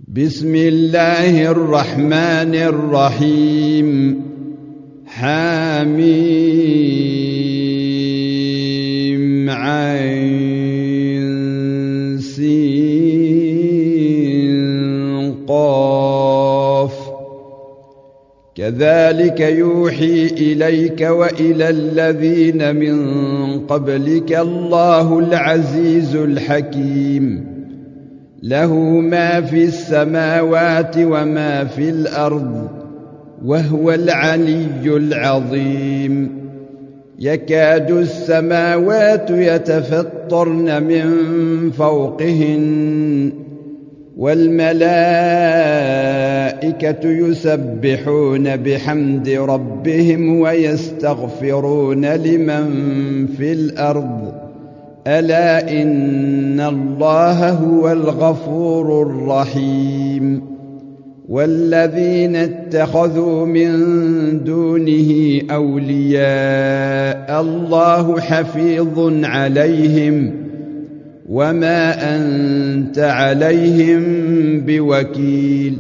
بسم الله الرحمن الرحيم. حميم عين سين قاف. كذلك يوحي إليك وإلى الذين من قبلك الله العزيز الحكيم، له ما في السماوات وما في الأرض، وهو العلي العظيم. يكاد السماوات يتفطرن من فوقهن، والملائكة يسبحون بحمد ربهم ويستغفرون لمن في الأرض، ألا إن الله هو الغفور الرحيم. والذين اتخذوا من دونه أولياء الله حفيظ عليهم، وما أنت عليهم بوكيل.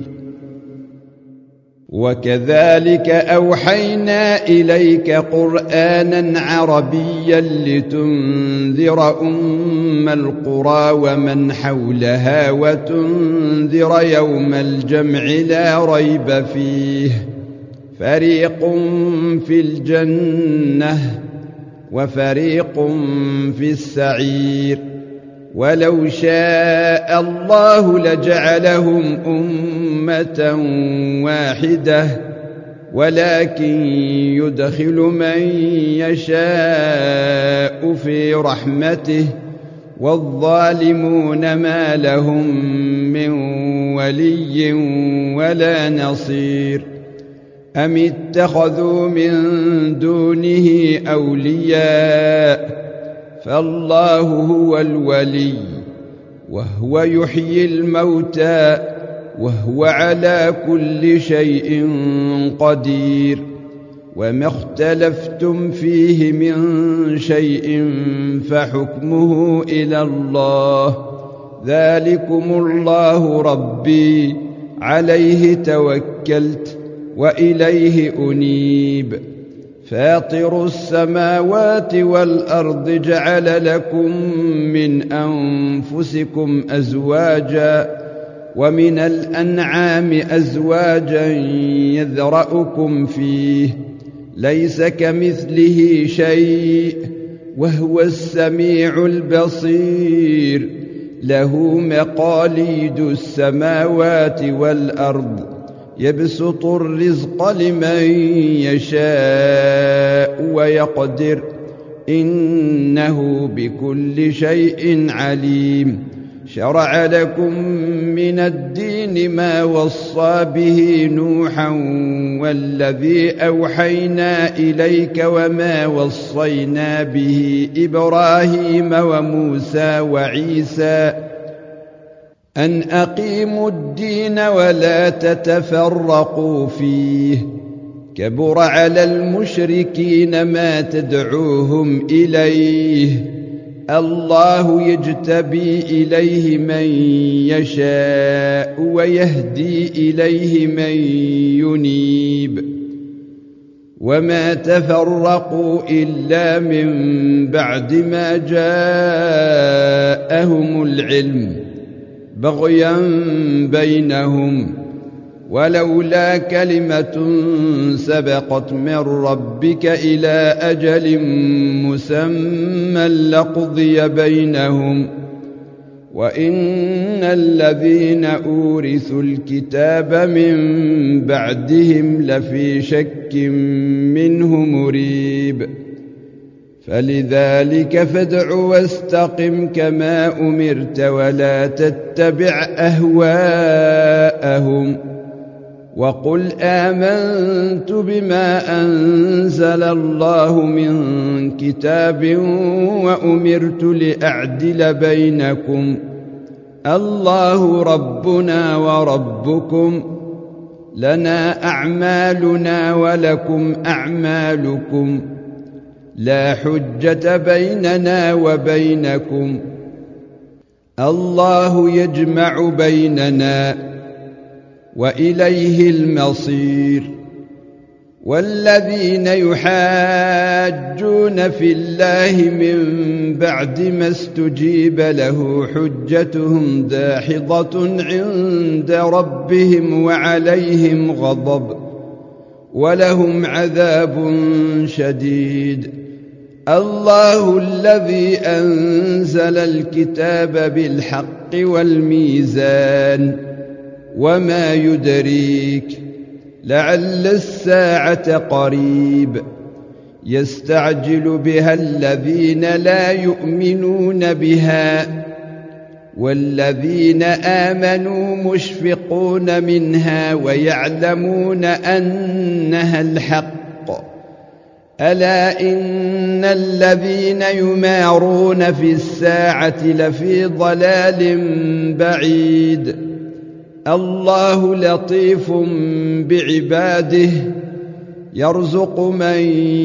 وكذلك أوحينا إليك قرآنا عربيا لتنذر أم القرى ومن حولها وتنذر يوم الجمع لا ريب فيه، فريق في الجنة وفريق في السعير. ولو شاء الله لجعلهم أمة واحدة، ولكن يدخل من يشاء في رحمته، والظالمون ما لهم من ولي ولا نصير. أم اتخذوا من دونه أولياء، فالله هو الولي، وهو يحيي الموتى، وهو على كل شيء قدير. وما اختلفتم فيه من شيء فحكمه إلى الله، ذلكم الله ربي عليه توكلت وإليه أنيب. فاطر السماوات والأرض جعل لكم من أنفسكم أزواجا، ومن الأنعام أزواجا يذرأكم فيه، ليس كمثله شيء وهو السميع البصير. له مقاليد السماوات والأرض، يبسط الرزق لمن يشاء ويقدر، إنه بكل شيء عليم. شرع لكم من الدين ما وصى به نوحا والذي أوحينا إليك وما وصينا به إبراهيم وموسى وعيسى، أن أقيموا الدين ولا تتفرقوا فيه. كبر على المشركين ما تدعوهم إليه، الله يجتبي إليه من يشاء ويهدي إليه من ينيب. وما تفرقوا إلا من بعد ما جاءهم العلم بغيا بينهم، ولولا كلمة سبقت من ربك إلى أجل مسمى لقضي بينهم، وإن الذين أورثوا الكتاب من بعدهم لفي شك منه مريب. فلذلك فادع واستقم كما أمرت، ولا تتبع أهواءهم، وقل آمنت بما أنزل الله من كتاب وأمرت لأعدل بينكم، الله ربنا وربكم، لنا أعمالنا ولكم أعمالكم، لا حجة بيننا وبينكم، الله يجمع بيننا وإليه المصير. والذين يحاجون في الله من بعد ما استجيب له حجتهم داحضة عند ربهم وعليهم غضب ولهم عذاب شديد. الله الذي أنزل الكتاب بالحق والميزان وما يدريك لعل الساعة قريب يستعجل بها الذين لا يؤمنون بها والذين آمنوا مشفقون منها ويعلمون أنها الحق. ألا إن الذين يمارون في الساعة لفي ضلال بعيد. الله لطيف بعباده يرزق من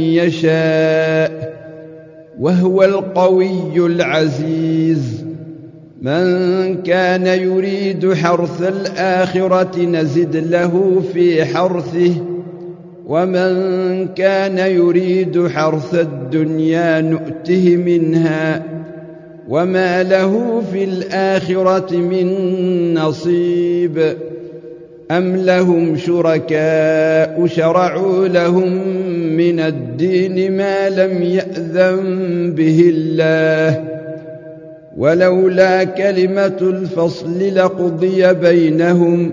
يشاء وهو القوي العزيز. من كان يريد حرث الآخرة نزد له في حرثه ومن كان يريد حرث الدنيا نؤته منها وما له في الآخرة من نصيب. أم لهم شركاء شرعوا لهم من الدين ما لم يأذن به الله ولولا كلمة الفصل لقضي بينهم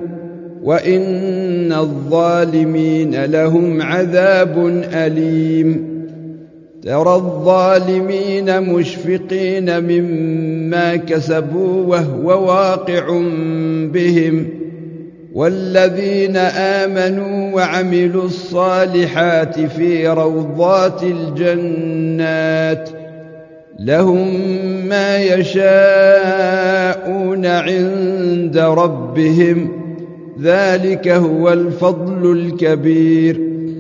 وإن الظالمين لهم عذاب أليم. ترى الظالمين مشفقين مما كسبوا وهو واقع بهم والذين آمنوا وعملوا الصالحات في روضات الجنات لهم ما يشاءون عند ربهم ذلك هو الفضل الكبير.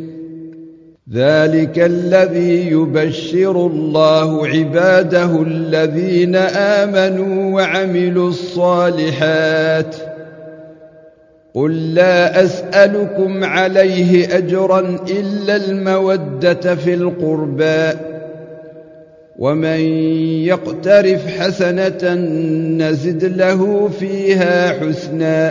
ذلك الذي يبشر الله عباده الذين آمنوا وعملوا الصالحات. قل لا أسألكم عليه أجرا إلا المودة في القربى ومن يقترف حسنة نزد له فيها حسنا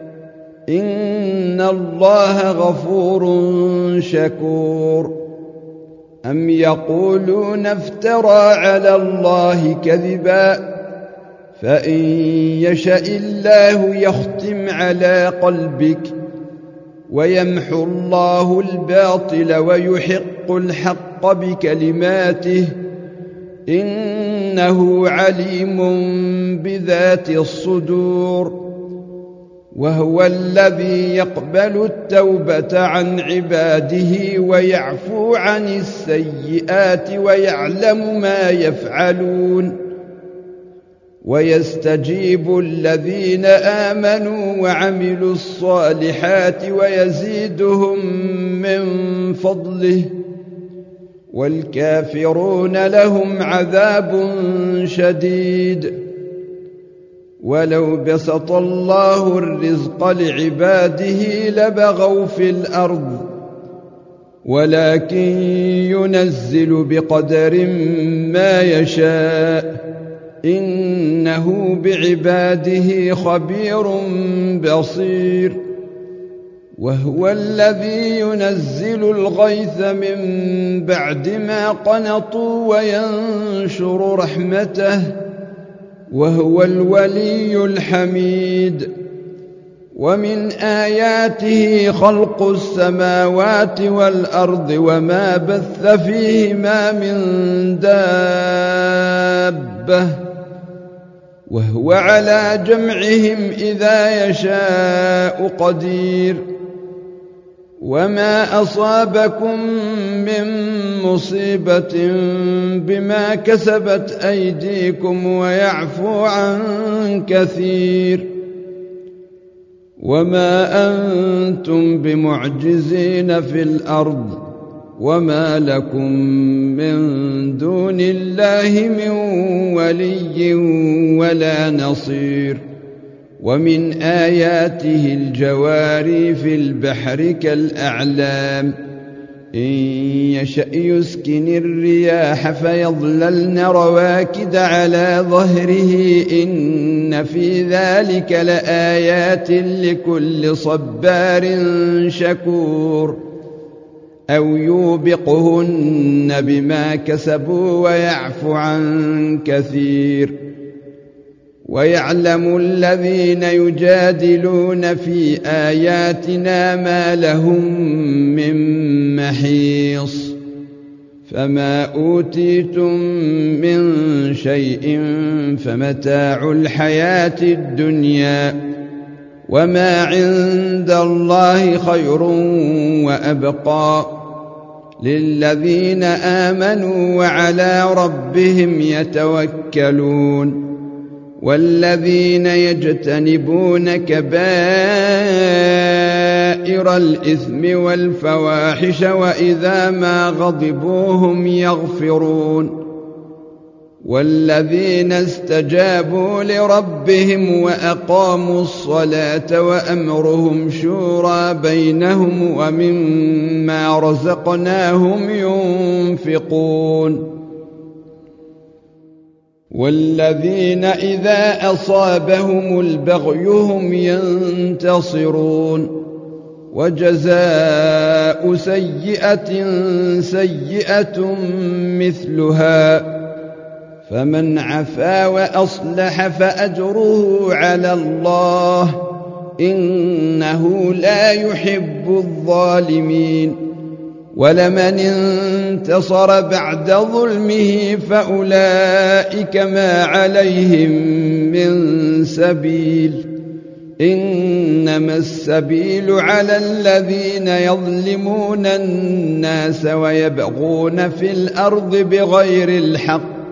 إن الله غفور شكور. أم يقولون افترى على الله كذبا فإن يشأ الله يختم على قلبك ويمحو الله الباطل ويحق الحق بكلماته إنه عليم بذات الصدور. وهو الذي يقبل التوبة عن عباده ويعفو عن السيئات ويعلم ما يفعلون ويستجيب الذين آمنوا وعملوا الصالحات ويزيدهم من فضله والكافرون لهم عذاب شديد. ولو بسط الله الرزق لعباده لبغوا في الأرض ولكن ينزل بقدر ما يشاء إنه بعباده خبير بصير. وهو الذي ينزل الغيث من بعد ما قنطوا وينشر رحمته وهو الولي الحميد. ومن آياته خلق السماوات والأرض وما بث فيهما من دابة وهو على جمعهم إذا يشاء قدير. وما أصابكم من مصيبة بما كسبت أيديكم ويعفو عن كثير. وما أنتم بمعجزين في الأرض وما لكم من دون الله من ولي ولا نصير. ومن آياته الجواري في البحر كالأعلام إن يشأ يسكن الرياح فيظللن رواكد على ظهره إن في ذلك لآيات لكل صبار شكور أو يوبقهن بما كسبوا ويعفو عن كثير ويعلم الذين يجادلون في آياتنا ما لهم من محيص فما أوتيتم من شيء فمتاع الحياة الدنيا وما عند الله خير وأبقى للذين آمنوا وعلى ربهم يتوكلون والذين يجتنبون كبائر الإثم والفواحش وإذا ما غضبوا هم يغفرون والذين استجابوا لربهم وأقاموا الصلاة وأمرهم شورى بينهم ومما رزقناهم ينفقون والذين إذا أصابهم البغي هم ينتصرون وجزاء سيئة سيئة مثلها فمن عفا وأصلح فأجره على الله إنه لا يحب الظالمين ولمن انتصر بعد ظلمه فأولئك ما عليهم من سبيل إنما السبيل على الذين يظلمون الناس ويبغون في الأرض بغير الحق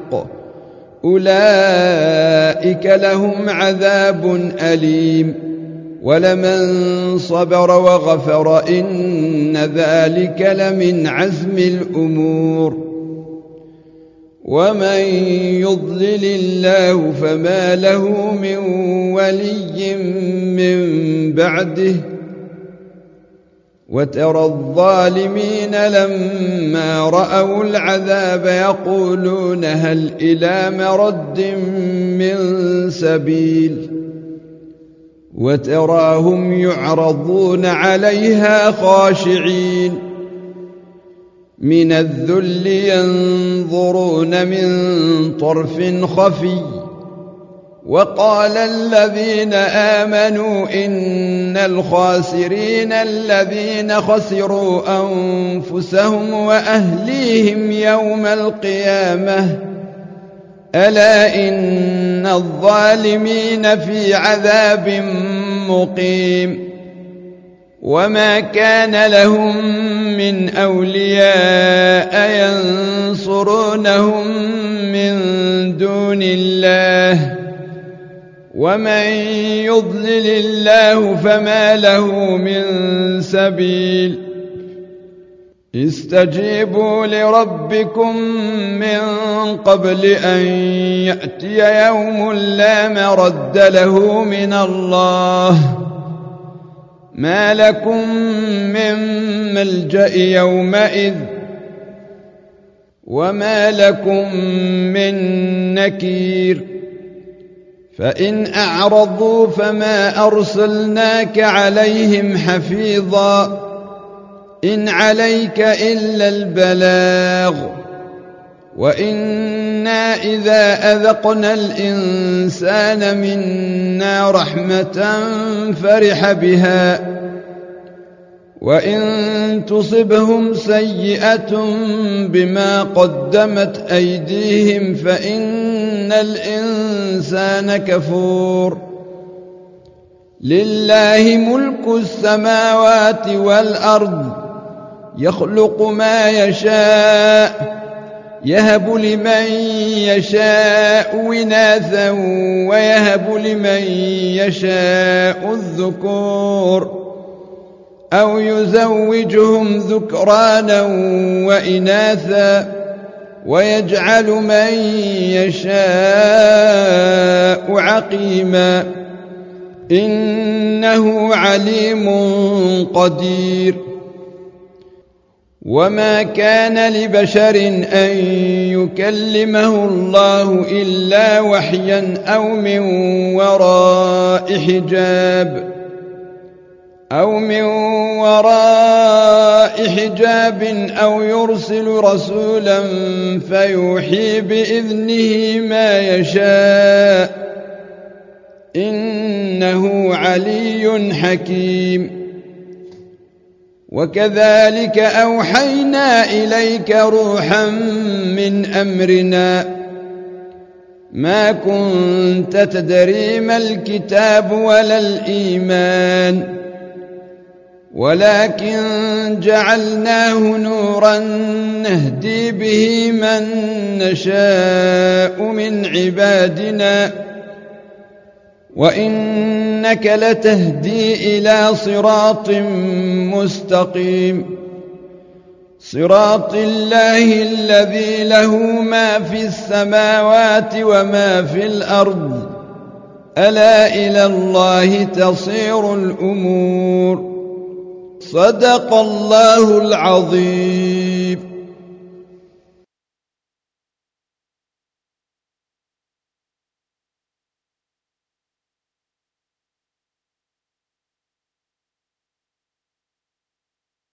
أولئك لهم عذاب أليم ولمن صبر وغفر إن ذلك لمن عزم الأمور ومن يضلل الله فما له من ولي من بعده وترى الظالمين لما رأوا العذاب يقولون هل إلى مرد من سبيل وتراهم يعرضون عليها خاشعين من الذل ينظرون من طرف خفي وقال الذين آمنوا إن الخاسرين الذين خسروا أنفسهم وأهليهم يوم القيامة ألا إن الظالمين في عذاب مقيم وما كان لهم من أولياء ينصرونهم من دون الله ومن يضلل الله فما له من سبيل استجيبوا لربكم من قبل أن يأتي يوم لا مرد له من الله ما لكم من ملجأ يومئذ وما لكم من نكير فإن أعرضوا فما أرسلناك عليهم حفيظا إن عليك إلا البلاغ وإنا إذا أذقنا الإنسان منا رحمة فرح بها وإن تصبهم سيئة بما قدمت أيديهم فإن الإنسان كفور لله ملك السماوات والأرض يخلق ما يشاء يهب لمن يشاء إناثا ويهب لمن يشاء الذكور أو يزوجهم ذكرانا وإناثا ويجعل من يشاء عقيما إنه عليم قدير. وما كان لبشر أن يكلمه الله إلا وحيا أو من وراء حجاب أو يرسل رسولا فيوحي بإذنه ما يشاء إنه علي حكيم. وكذلك أوحينا إليك روحا من أمرنا ما كنت تدري ما الكتاب ولا الإيمان ولكن جعلناه نورا نهدي به من نشاء من عبادنا وإنك لتهدي إلى صراط مستقيم صراط الله الذي له ما في السماوات وما في الأرض ألا إلى الله تصير الأمور. صدق الله العظيم.